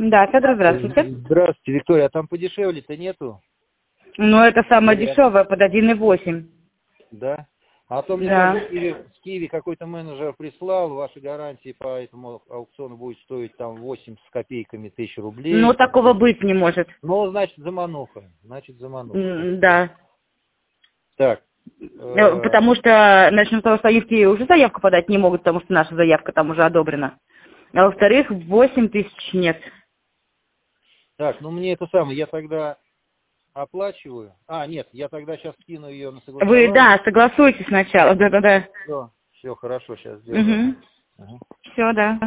Да, Федор, здравствуйте. Здравствуйте, Виктория. А там подешевле-то нету? Ну, это самое Вариант. дешевое, под 1,8. Да. А то мне Да. даже с Киви какой-то менеджер прислал, ваши гарантии по этому аукциону будет стоить там 8 с копейками тысяч Но рублей. такого быть не может. Ну, значит, замануха. Значит, замануха. Да. Так. Потому что, начнем с того, что они в Киеве уже заявку подать не могут, потому что наша заявка там уже одобрена. А во-вторых, 8 тысяч нет. Так, ну мне это самое, я тогда оплачиваю. А, нет, я тогда сейчас скину ее на Вы, согласование. да, согласуйтесь сначала, да-да-да. Все, хорошо, сейчас сделаю. Угу. Все, да.